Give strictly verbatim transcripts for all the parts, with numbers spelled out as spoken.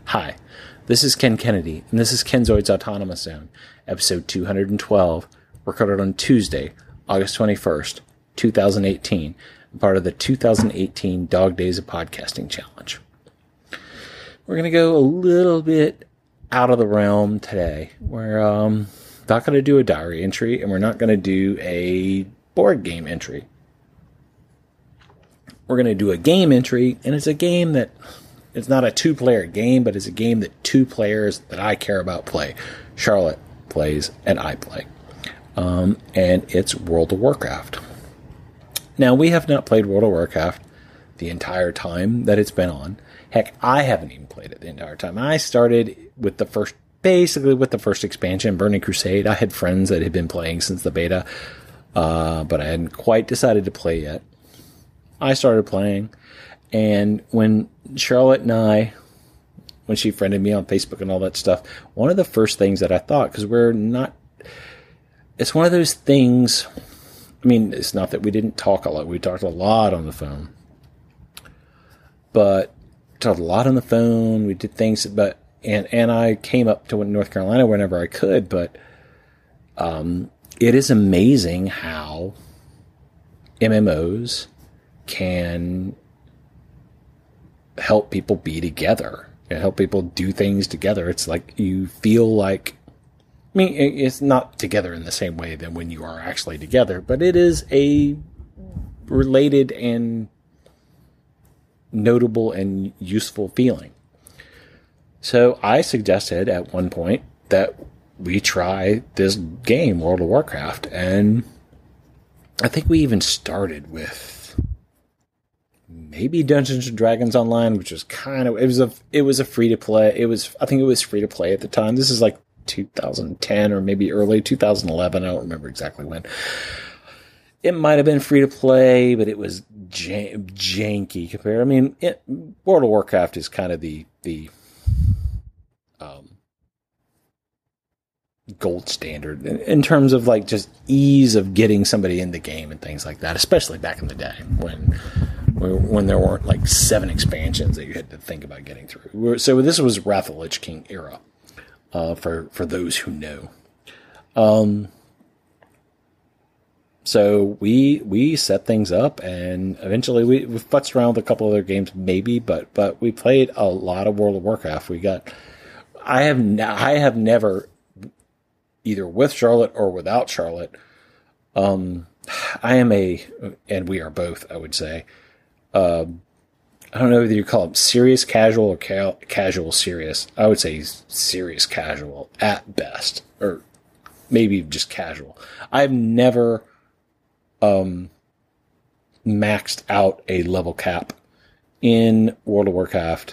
Hi, this is Ken Kennedy, and this is Kenzoid's Autonomous Zone, episode two hundred twelve, recorded on Tuesday, August twenty-first, twenty eighteen, part of the two thousand eighteen Dog Days of Podcasting Challenge. We're going to go a little bit out of the realm today. We're um, not going to do a diary entry, and we're not going to do a board game entry. We're going to do a game entry, and it's a game that... It's not a two-player game, but it's a game that two players that I care about play. Charlotte plays, and I play. Um, and it's World of Warcraft. Now, we have not played World of Warcraft the entire time that it's been on. Heck, I haven't even played it the entire time. I started with the first, basically with the first expansion, Burning Crusade. I had friends that had been playing since the beta, uh, but I hadn't quite decided to play yet. I started playing, and when Charlotte and I, when she friended me on Facebook and all that stuff, one of the first things that I thought, because we're not, it's one of those things, I mean, it's not that we didn't talk a lot. We talked a lot on the phone. But talked a lot on the phone. We did things, but, and, and I came up to North Carolina whenever I could, but um, it is amazing how M M Os can help people be together and help people do things together. It's like you feel like, I mean, it's not together in the same way than when you are actually together, but it is a related and notable and useful feeling. So I suggested at one point that we try this game, World of Warcraft, and I think we even started with maybe Dungeons and Dragons Online, which was kind of, it was a, it was a free to play. It was, I think it was free to play at the time. This is like two thousand ten or maybe early two thousand eleven. I don't remember exactly when. It might have been free to play, but it was jan- janky compared. I mean, it, World of Warcraft is kind of the, the, um, gold standard in, in terms of like just ease of getting somebody in the game and things like that, especially back in the day when, when there weren't like seven expansions that you had to think about getting through. So this was Wrath of the Lich King era, uh, for, for those who know. Um, so we, we set things up, and eventually we, we futzed around with a couple other games maybe, but, but we played a lot of World of Warcraft. We got, I have, n- I have never, either with Charlotte or without Charlotte, um, I am a, and we are both, I would say, Uh, I don't know whether you call it serious casual or ca- casual serious. I would say serious casual at best, or maybe just casual. I've never um, maxed out a level cap in World of Warcraft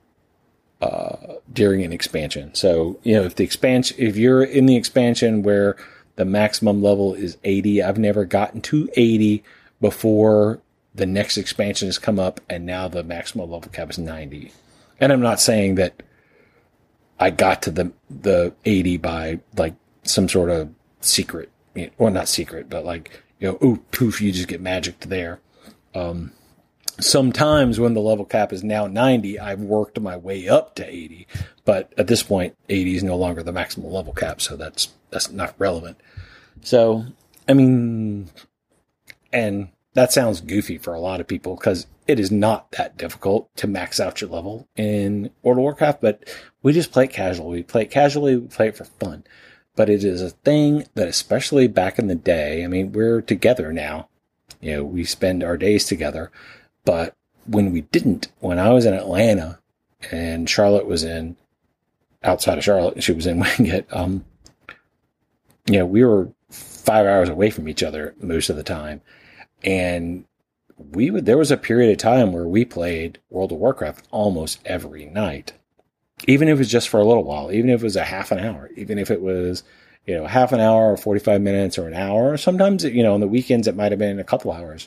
uh, during an expansion. So, you know, if the expansion, if you're in the expansion where the maximum level is eighty, I've never gotten to eighty before the next expansion has come up, and now the maximum level cap is ninety. And I'm not saying that I got to the the eighty by like some sort of secret, well, not secret, but like, you know, ooh, poof, you just get magicked there. Um, sometimes when the level cap is now ninety, I've worked my way up to eighty, but at this point, eighty is no longer the maximum level cap, so that's that's not relevant. So, I mean, and that sounds goofy for a lot of people because it is not that difficult to max out your level in World of Warcraft, but we just play it casually. We play it casually, we play it for fun. But it is a thing that, especially back in the day, I mean, we're together now. You know, we spend our days together. But when we didn't, when I was in Atlanta and Charlotte was in, outside of Charlotte, she was in Wingate, um, you know, we were five hours away from each other most of the time. And we would, there was a period of time where we played World of Warcraft almost every night, even if it was just for a little while, even if it was a half an hour, even if it was, you know, half an hour or forty-five minutes or an hour. Sometimes, you know, on the weekends, it might've been a couple hours,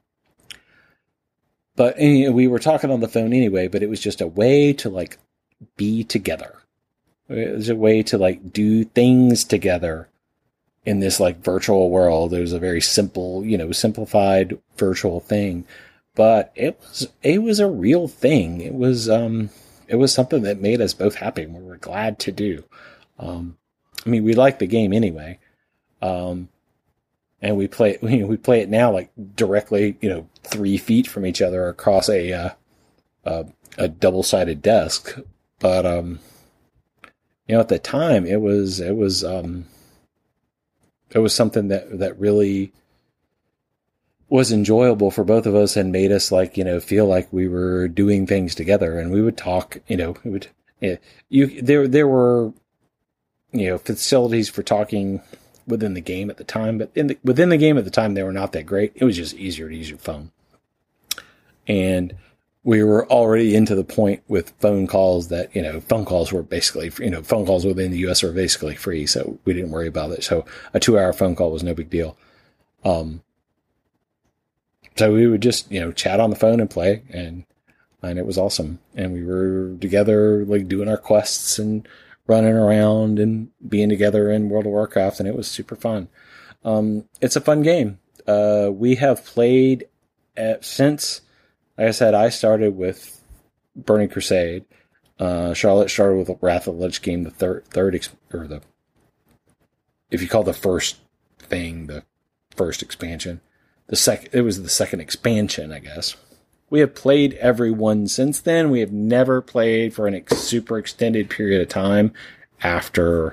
but you know, we were talking on the phone anyway, but it was just a way to like be together. It was a way to like do things together in this like virtual world. It was a very simple, you know, simplified virtual thing, but it was, it was a real thing. It was, um, it was something that made us both happy and we were glad to do. Um, I mean, we like the game anyway. Um, and we play, you know, we play it now like directly, you know, three feet from each other across a, uh, a, a double-sided desk. But, um, you know, at the time it was, it was, um, it was something that, that really was enjoyable for both of us and made us like, you know, feel like we were doing things together. And we would talk, you know, we would, you, know, you there, there were, you know, facilities for talking within the game at the time, but in the, within the game at the time, they were not that great. It was just easier to use your phone. And we were already into the point with phone calls that, you know, phone calls were basically, you know, phone calls within the U S are basically free. So we didn't worry about it. So a two hour phone call was no big deal. Um, so we would just, you know, chat on the phone and play, and, and it was awesome. And we were together, like doing our quests and running around and being together in World of Warcraft, and it was super fun. Um, it's a fun game. Uh, we have played at, since, like I said, I started with Burning Crusade. Uh, Charlotte started with Wrath of the Lich King, the third, third, ex- or the, if you call the first thing the first expansion, the second, it was the second expansion, I guess. We have played every one since then. We have never played for an ex- super extended period of time after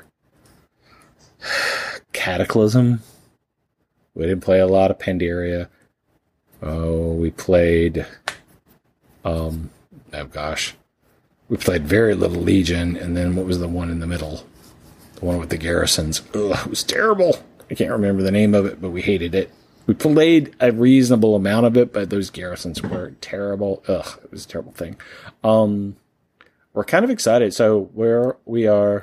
Cataclysm. We didn't play a lot of Pandaria. Oh, we played, um, oh gosh, we played very little Legion, and then what was the one in the middle? The one with the garrisons. Ugh, it was terrible. I can't remember the name of it, but we hated it. We played a reasonable amount of it, but those garrisons were terrible. Ugh, it was a terrible thing. Um, we're kind of excited. So we're, we are,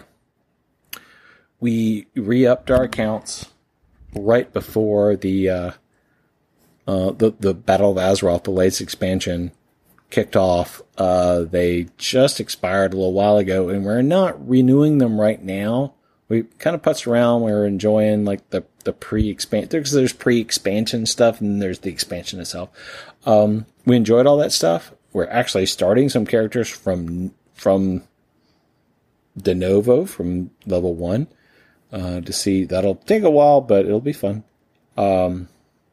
we re-upped our accounts right before the, uh, uh, the, the Battle of Azeroth, the latest expansion, kicked off. Uh, they just expired a little while ago, and we're not renewing them right now. We kind of putzed around. We were enjoying like the, the pre-expansion. There's, there's pre-expansion stuff, and then there's the expansion itself. Um, we enjoyed all that stuff. We're actually starting some characters from from de novo, from level one, uh, to see. That'll take a while, but it'll be fun. Um,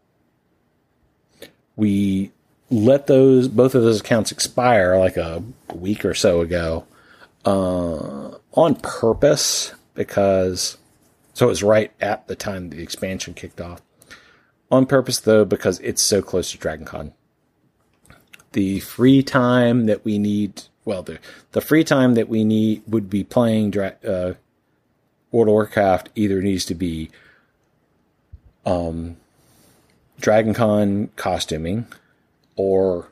we let those both of those accounts expire like a week or so ago, uh, on purpose. Because, so it was right at the time the expansion kicked off. On purpose, though, because it's so close to DragonCon. The free time that we need, well, the, the free time that we need would be playing Dra- uh, World of Warcraft either needs to be um, DragonCon costuming or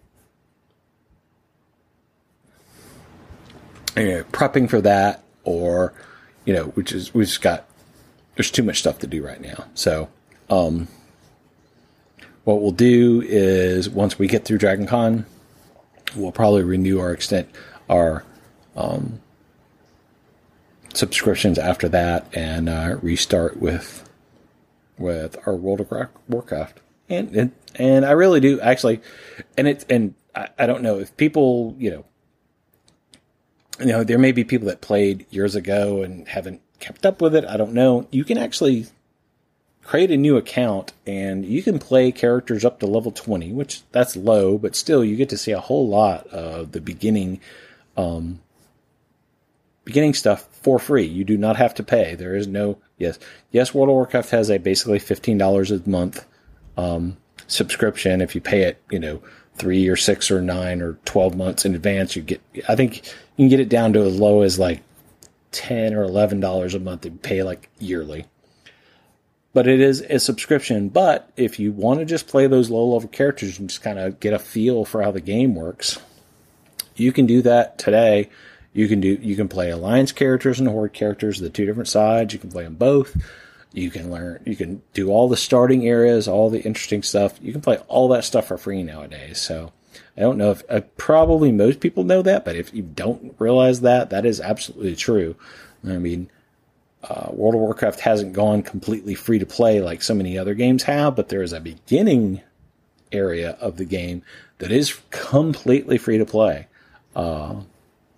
you know, prepping for that, or you know, which is, we've just got, there's too much stuff to do right now. So, um, what we'll do is once we get through DragonCon, we'll probably renew our extent, our, um, subscriptions after that, and, uh, restart with, with our World of Warcraft. And, and, and I really do actually, and it's, and I, I don't know if people, you know, You know, there may be people that played years ago and haven't kept up with it. I don't know. You can actually create a new account and you can play characters up to level twenty, which that's low, but still you get to see a whole lot of the beginning, um, beginning stuff for free. You do not have to pay. There is no, yes, yes, World of Warcraft has a basically fifteen dollars a month, um, subscription. If you pay it, you know, three or six or nine or twelve months in advance, you get, I think you can get it down to as low as like ten or eleven dollars a month and pay like yearly. But it is a subscription. But if you want to just play those low level characters and just kind of get a feel for how the game works, you can do that today. You can do, you can play Alliance characters and Horde characters, the two different sides. You can play them both. You can learn, you can do all the starting areas, all the interesting stuff. You can play all that stuff for free nowadays. So I don't know if, uh, probably most people know that, but if you don't realize that, that is absolutely true. I mean, uh, World of Warcraft hasn't gone completely free to play like so many other games have, but there is a beginning area of the game that is completely free to play. Uh,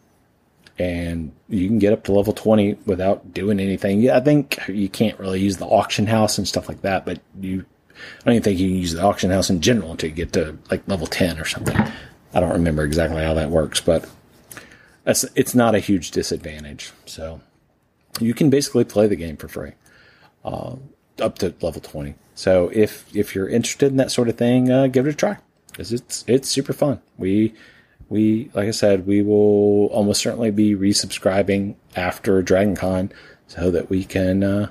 and you can get up to level twenty without doing anything. Yeah, I think you can't really use the auction house and stuff like that, but you, I don't even think you can use the auction house in general until you get to like level ten or something. I don't remember exactly how that works, but that's, it's not a huge disadvantage. So you can basically play the game for free, uh, up to level twenty. So if, if you're interested in that sort of thing, uh, give it a try, because it's, it's super fun. We, We, like I said, we will almost certainly be resubscribing after Dragon Con so that we can uh,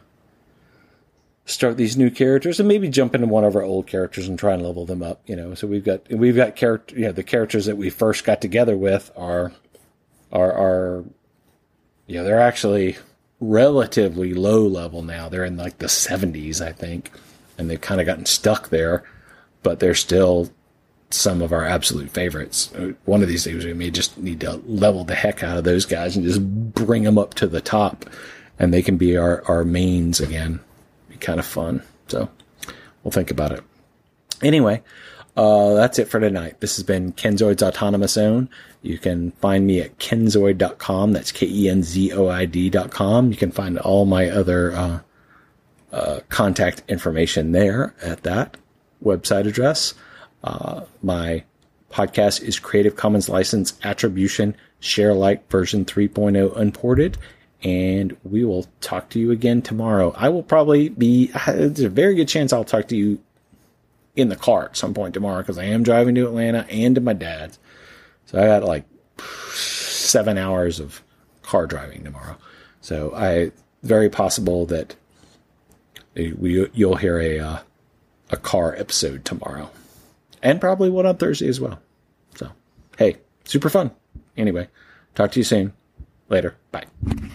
start these new characters and maybe jump into one of our old characters and try and level them up. You know, so we've got we've got character, you know, the characters that we first got together with are are are you know, they're actually relatively low level now. They're in like the seventies, I think, and they've kind of gotten stuck there, but they're still some of our absolute favorites. One of these days we may just need to level the heck out of those guys and just bring them up to the top, and they can be our, our mains again. Be kind of fun. So we'll think about it. Anyway, uh, that's it for tonight. This has been Kenzoid's Autonomous Zone. You can find me at kenzoid dot com. That's K E N Z O I D dot com. You can find all my other, uh, uh, contact information there at that website address. Uh, my podcast is Creative Commons License Attribution Share Alike version three point oh unported, and we will talk to you again tomorrow. I will probably be, there's a very good chance I'll talk to you in the car at some point tomorrow, because I am driving to Atlanta and to my dad's. So I got like seven hours of car driving tomorrow. So I, very possible that we, you'll hear a, uh, a car episode tomorrow. And probably one on Thursday as well. So, hey, super fun. Anyway, talk to you soon. Later. Bye.